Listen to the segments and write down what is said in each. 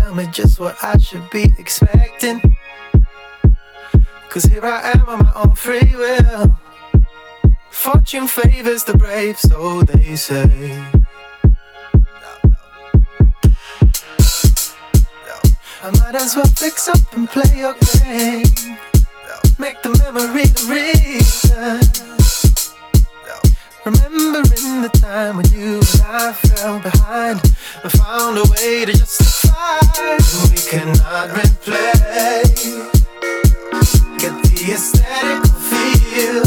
tell me just what I should be expecting. 'Cause here I am on my own free will. Fortune favors the brave, so they say. I might as well fix up and play your game. Make the memory the reason. Remembering the time when you and I fell behind and found a way to justify. We cannot replay. Get the aesthetic feel.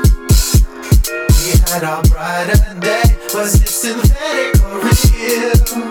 We had our brighter day. Was it synthetic or real?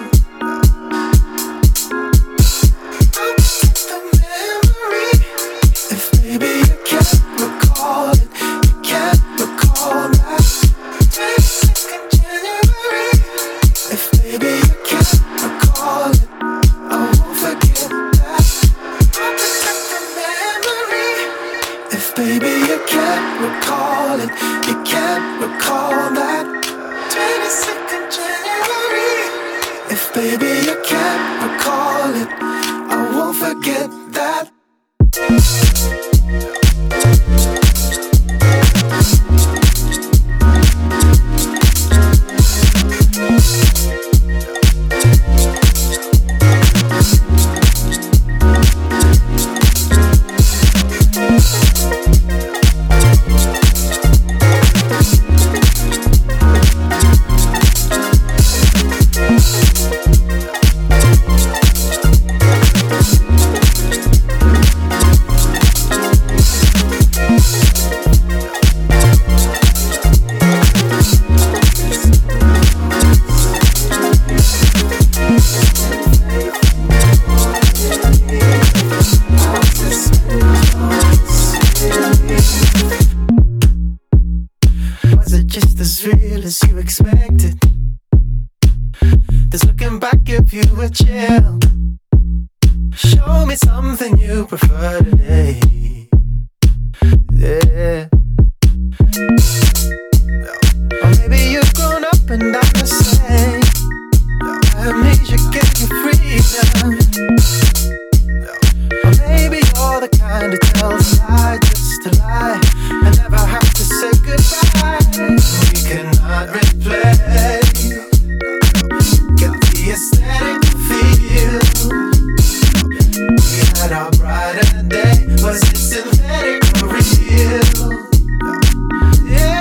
Chill. Show me something you prefer today. Yeah. Or maybe you've grown up and I'm the same. Amnesia gave you freedom. Or maybe you're the kind that tells a lie just to lie and never have to say goodbye. We cannot replay. Get the aesthetic. We had our brighter day. Was it synthetic or real? Yeah.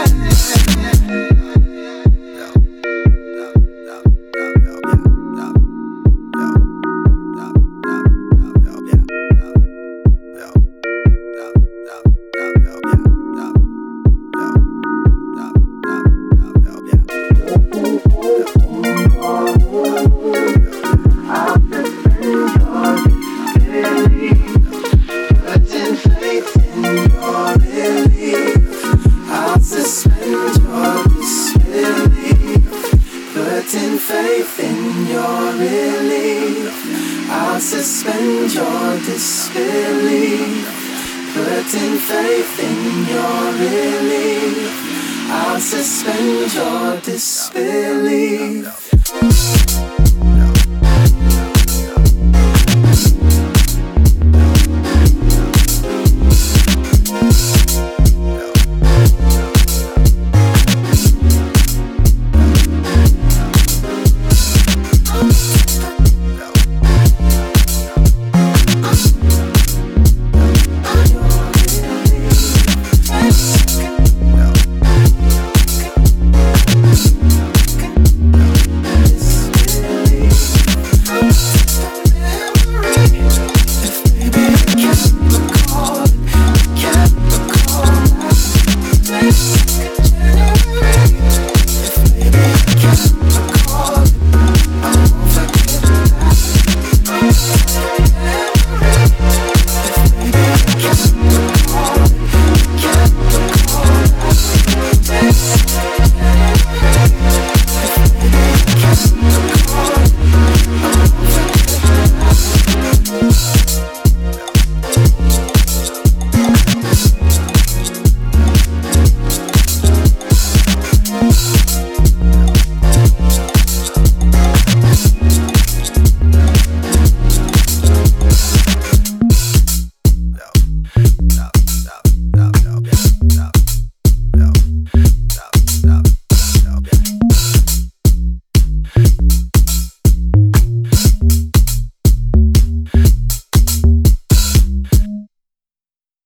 Suspend your disbelief. Putting faith in your relief. I'll suspend your disbelief.